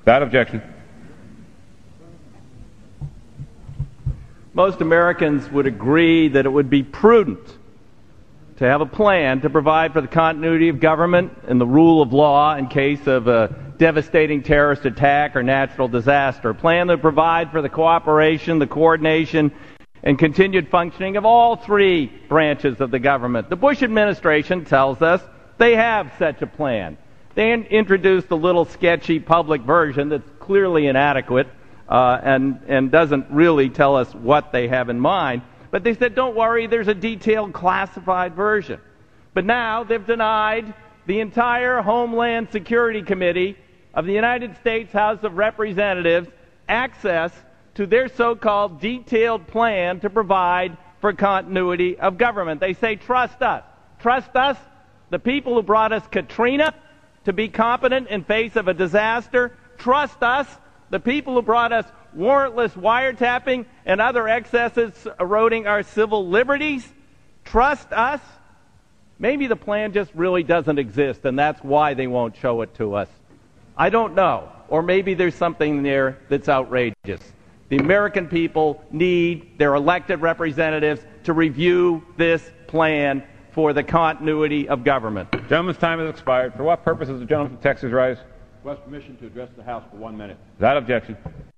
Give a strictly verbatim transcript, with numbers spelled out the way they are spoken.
Without objection. Most Americans would agree that it would be prudent to have a plan to provide for the continuity of government and the rule of law in case of a devastating terrorist attack or natural disaster. A plan that would provide for the cooperation, the coordination, and continued functioning of all three branches of the government. The Bush administration tells us they have such a plan. They in- introduced a little sketchy public version that's clearly inadequate uh, and, and doesn't really tell us what they have in mind. But they said, don't worry, there's a detailed classified version. But now they've denied the entire Homeland Security Committee of the United States House of Representatives access to their so-called detailed plan to provide for continuity of government. They say, trust us. Trust us, the people who brought us Katrina, to be competent in face of a disaster. Trust us, the people who brought us warrantless wiretapping and other excesses eroding our civil liberties. Trust us. Maybe the plan just really doesn't exist, and that's why they won't show it to us. I don't know. Or maybe there's something there that's outrageous. The American people need their elected representatives to review this plan for the continuity of government. The gentleman's time has expired. For what purpose does the gentleman from Texas rise? Request permission to address the House for one minute. Without objection.